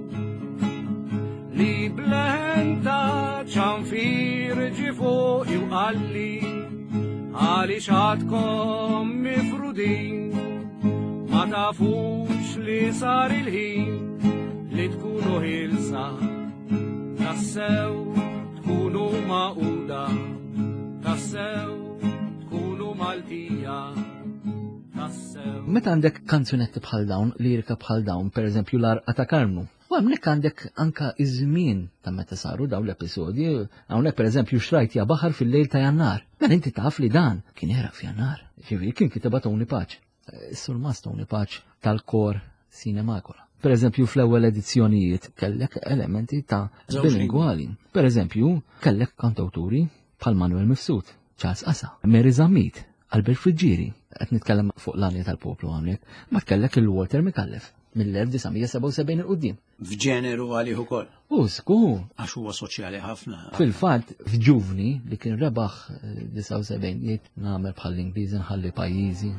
li bleħen ta' ċanfir ġifu iwqalli għali xatkom mifrudin ma tafux li sar il-ħin li tkunu ħilsa tassew tkunu maquda tassew tkunu Maltija tassew. Meta għandek kanzunetti bħal dawn, lirika bħal dawn, per eżempju l-Arqa ta' Karnu, u għamnek għandek anka iż-żmien ta' meta saru dawn l-episodji, għamnek per eżempju xrajt ja baħar fil-lejl ta' Jannar. Men inti taf li dan kien jera f'Jannar, ġifieri kien kiteba Tony Paċ. Sur mas Tony Paċ tal-kor Cinemacola. Per eżempju fl-ewwel edizzjonijiet kellek elementi ta' bilingwali. Per eżempju kellek kantawturi bħal Manuel Mifsud, Charles Assa, Mary Zammit, Albert Friġġieri, qed nitkellem fuq l-għalja tal-poplu hawnhekk, ma tkellek il-Walter Mikallef mill-elf tisa' seba' sebgħin il-qudiem. F'ġeneru għalih ukoll. U skur. Għax huwa soċjali ħafna. Fil-fatt f'Ġuvni li kien rebaħ disa' sebgħin jiet nagħmel bħall-Ingliżi nħalli pajjiżi.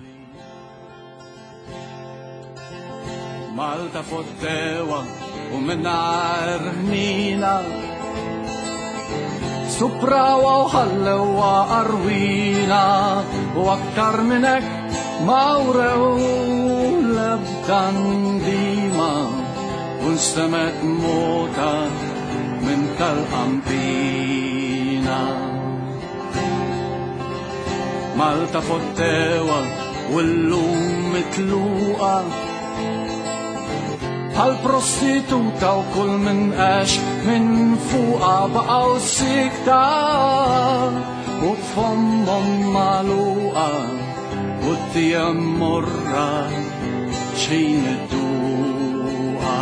Malta fottewa u minnar ħnina suprawa u ħallewa arwina u aktar minnek mawrew lebkan dima u nstemet mota minn tal-qampina. Malta fottewa u l-lum mitluqa għal-prostituta u kull minn għax minn fuqa baqaw sikta u tfommom maluqa u t-tijam morra xejn id-duqa.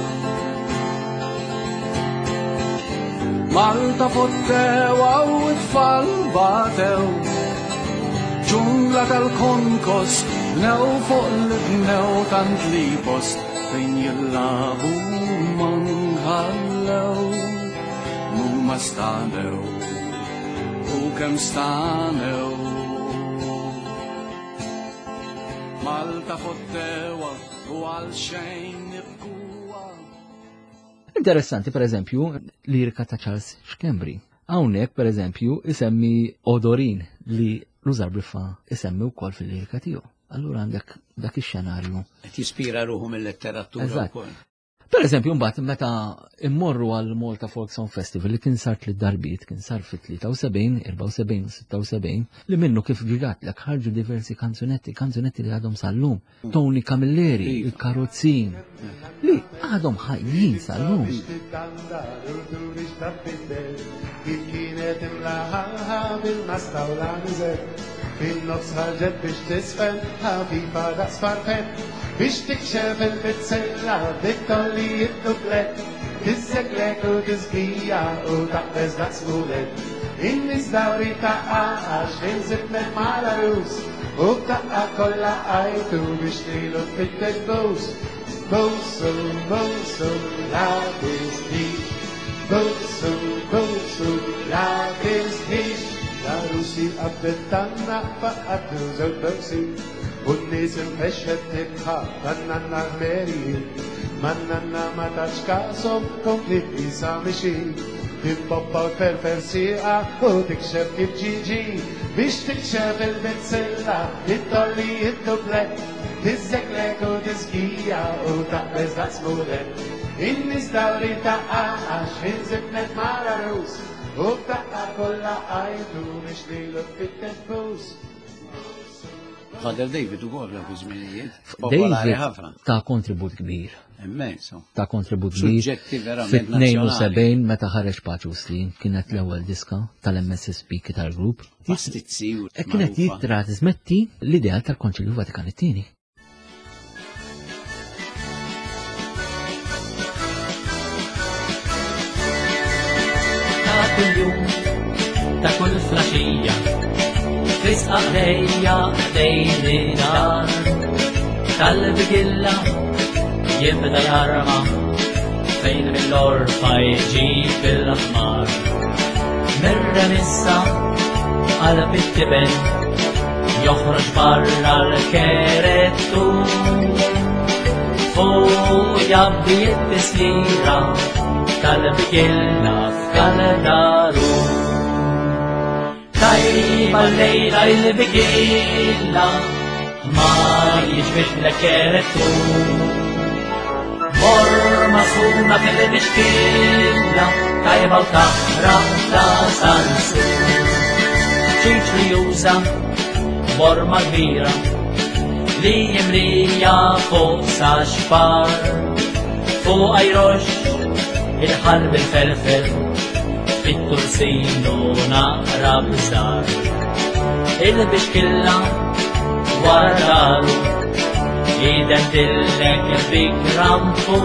Malta fottewa u t-tfal batew ġungla tal-konkos bnew fuq l-bnew tant li post fejn jillabu manħallew mu ma stanew u kem stanew. Malta fottewa u għal xejn nibkuwa. Interessanti, per eżempju, lirika ta' Charles Schembri. Hawnhekk, per eżempju, isemmi odorin li l-użar brifa isemmi wkoll fil-lirika tiegħu. Allura għandek dak ix-xenarju. Qed jispira ruħu mill-letteratura Eżatt. wkoll. Per eżempju, mbagħad meta immorru għal Malta Folk Song Festival li kien sar tliet darbiet, kien sar fit-tlieta u sebgħin, erba' u sebgħin u sitta u sebgħin, li minnu kif ġigatlek ħarġu diversi kanzunetti, kanzunetti li għadhom sal-lum, Tony Camilleri, il-Karozzin, li għadhom ħajjin sal-lum. Fin-nofs ħarġet biex tisfen, ħafifa daqs farfet, biex tikxef il-bitzella, dik-tolli id-dublet, tiżeglek u tizbija u taqbez daqs mulet. In-nis dawri taqqa għax inżibnet mal-arus, u taqqa kolla għajtu biex lilu tfittek bus. Busu, busu, la tizbix, busu, busu, la tizbix. La Rusi għabbettanna faqqaddu żewġ-bersi, u n-nies imfexxet tibħa tan-nanna l-meri, man-nanna ma tax kasom komplit isa mixi, tibbobba u perversiqa u tikxef kif ġiġi, biex tikxef il-bitzella, it-tolli id-dublet, tizzeklek u tizkija u taqbez daqs mulet. In-nies dawri taqqa għax inżibnet mal-arus, u taqqa kolla għajtu biex li l-fittet bus. Father David u għorra fi żminijiet. Popolari ħafna. David ta' kontribut kbir. Immenso. Ta' kontribut kbir. Suġġetti verament Fit-tnejn u nazzjonali. sebgħin meta ħareġ Paċusli kienet l-ewwel diska tal-M S S P Guitar Group. Pastizzi u E kienet jittra tismetti l-ideal tal-Konċilju Vatikan it-tieni. Ta' kull-jum, ta' kull flaxija, trisqa ħdejja ħdejni dar, tal-bigilla jibda jarma, fejn mill-orfa jġib il-aħmar. Mir-remissa għal-bittiben, joħroġ barra l-kerettu, fuq jabbi jittislira, tal-bigilla f'kal-daru. Tajba l-lejla il-bigilla, ma jiġbix l-kerettu. Mor masuna fil-bixkilla, tajba u taħra ta' sansu. ċiċri juża borma kbira, li jimrija fuq sa' xpar. Fuq ajrox il-ħalb il-felfel, fit-tursinu naqra bżar. Il-bixkilla warraru, jidendillek bigrampu,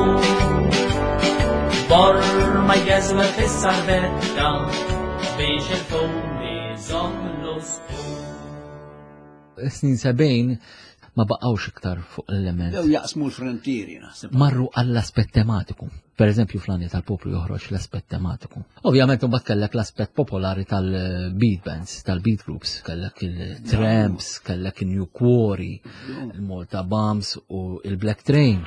borma jgħazma fis-salvetta, biex il-fumi zomlu spu. Snin sebgħin ma baqgħux iktar fuq l-element. Jew jaqsmu l-frontieri naħseb. Marru għall-aspett tematiku. Per eżempju, fl-Anja tal-Poplu joħroġ l-aspett tematiku. Ovvjament, mbagħad kellek l-aspett popolari tal-beat bands, tal-beat groups, kellek il-Tramps, kellek il-New Quarry, il-Malta Bombs u il-Black Train.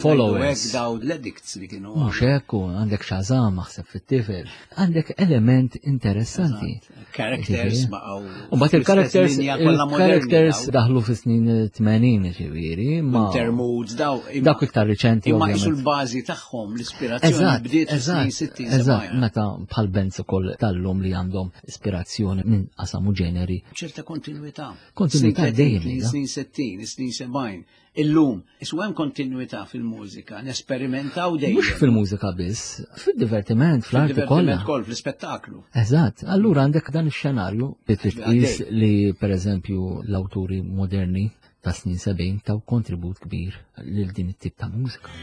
followers. daw l-addicts li kienu. Mux hekk, u għandek Shazam maħseb fit-tifel. Għandek element interessanti. Characters baqgħu. U bat il-characters il-characters daħlu fis-snin tmenin ġifieri, ma intermodes daw. Dak iktar riċenti imma ovvjament. jisu l-bażi tagħhom, l-ispirazzjoni bdiet fis-snin sittin Eżatt, meta bħal bands ukoll tal-lum li għandhom ispirazzjoni minn qasamu ġeneri. ċerta kontinuità. Kontinuità dejjem. Snin sittin, snin sebgħin. Illum, issu hemm kontinuità fil-mużika, nesperimentaw dejjem. Mhux fil-mużika biss, fid-divertiment, fl-arti kollha. Fil-divertiment koll, fl-ispettaklu. Eżatt, allura għandek dan ix-xenarju li tqis li pereżempju l-awturi moderni ta' snin sebgħin taw kontribut kbir lil din it-tip ta' mużika.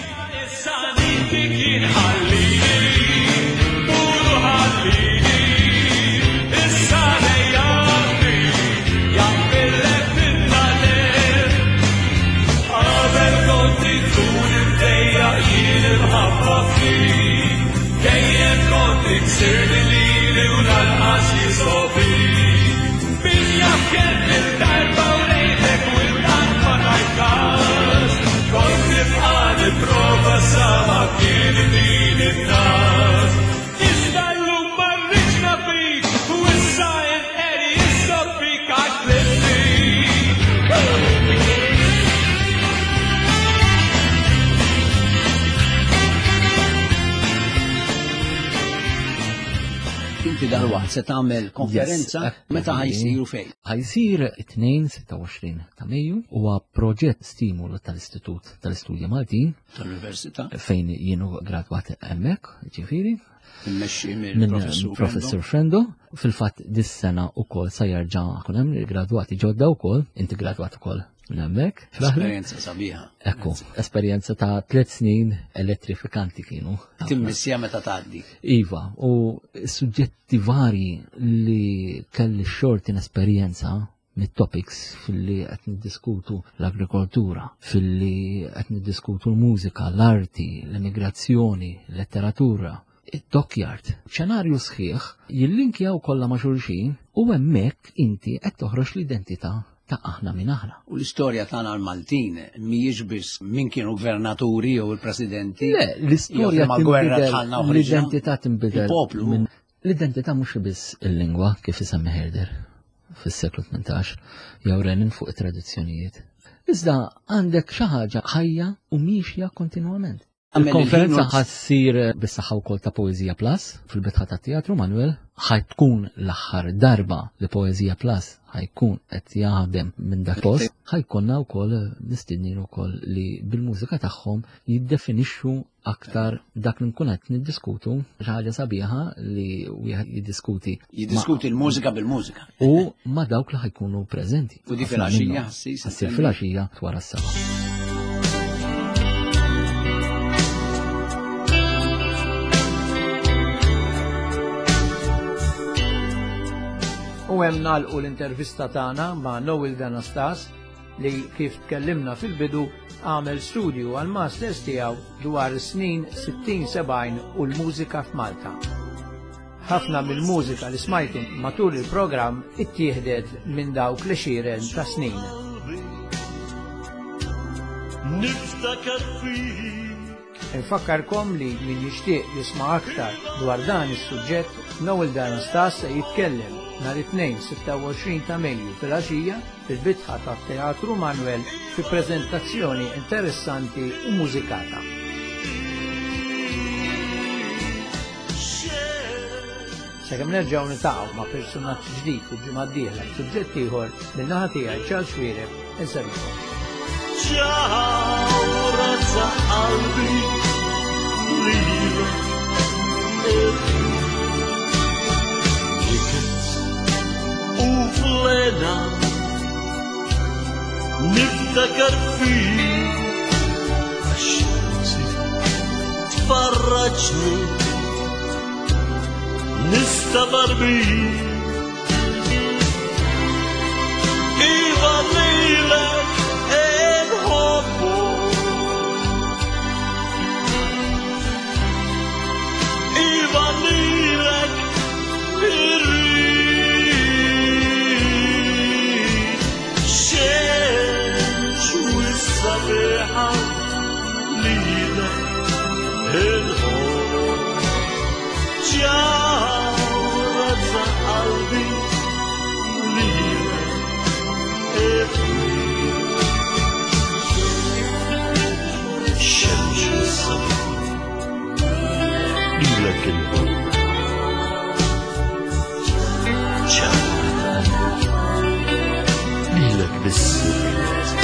Dal-waqt se tagħmel konferenza meta ħajsiru fejn. Ħajsir it-tnejn sitta u għoxrin ta' Mejju huwa proġett stimulu tal-Istitut tal-Istudji Maltin tal-Università fejn jienu gradwat hemmhekk, ġifieri. Immexxi minn Professur Frendo. Fil-fatt dis-sena wkoll se jerġa' kun hemm gradwati ġodda wkoll, inti gradwat ukoll minn hemmhekk. Esperjenza sabiħa. Ekku, esperjenza ta' tliet snin elettrifikanti kienu. Timmissija meta tgħaddi. Iva, u suġġetti vari li kelli xortin esperjenza mit-topics fil-li qed niddiskutu l-agrikoltura, fil-li qed niddiskutu l-mużika, l-arti, l-immigrazzjoni, l-letteratura. Dockyard, ċenarju sħiħ, jillinkjaw kollha ma' xulxin u hemmhekk inti qed toħroġ l-identità ta' aħna minn aħna. U l-istorja tagħna l-Maltin mhijiex biss min kienu gvernaturi jew il-presidenti. Le, l-istorja tinbidel, l-identità tinbidel. Il-poplu. L-identità mhux biss il-lingwa kif isemmi Herder fis-seklu tmintax jew renin fuq it-tradizzjonijiet. Iżda għandek xi ħaġa ħajja u mixja kontinwament. Il-konferenza ħassir bis-saħħa wkoll ta' Poezija Plus fil-Bitħa tat-Teatru Manuel ħajtkun l-aħħar darba li Poezija Plus ħajkun qed jaħdem minn dak post, ħajkonna wkoll nistidnin ukoll li bil-mużika tagħhom jiddefinixxu aktar dak li nkun qed niddiskutu xi ħaġa sabiħa li wieħed jiddiskuti. Jiddiskuti l-mużika bil-mużika. U ma' dawk li ħajkunu preżenti. U di filgħaxija ħassis. Ħassir filgħaxija wara s-seba'. U hemm nagħlqu l-intervista tagħna ma' Noel Danastas li kif tkellimna fil-bidu għamel studju għal masters tiegħu dwar snin sittin sebgħin u l-mużika f'Malta. Ħafna mill-mużika li smajtu matul il-programm ittieħdet minn dawk l-għexieren ta' snin. Infakkarkom li min jixtieq jisma' aktar dwar dan is-suġġett Noel Danastas se jitkellem nhar it-tnejn sitta u għoxrin ta' Mejju fil-għaxija fil-Bitħa tat-Teatru Manuel fi preżentazzjoni interessanti u mużikata. Sakemm nerġgħu niltaqgħu ma' personaġġ ġdid il-ġimgħa d-dieħla suġġett ieħor min-naħa tiegħi Charles Schwierer insellumkom. Ciao, razza qalbi, liba, u flena niftakar fik għaxxanzi tfarraġni nistabar bik iva lilek enħobbu iva lilek الهون جارت قلبي ليلة افري الشمس والصبح ليلك الهون جارت ليلك بالسر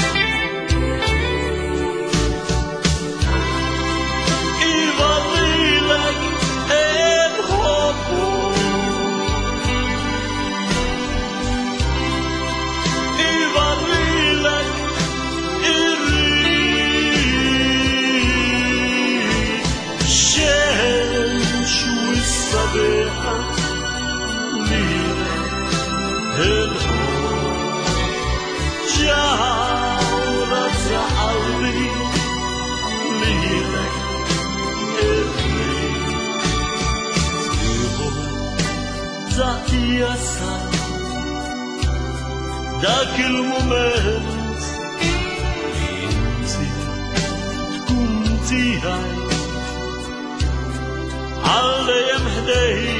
ذاك المومنت انتي تكون تيهاي على يم هداي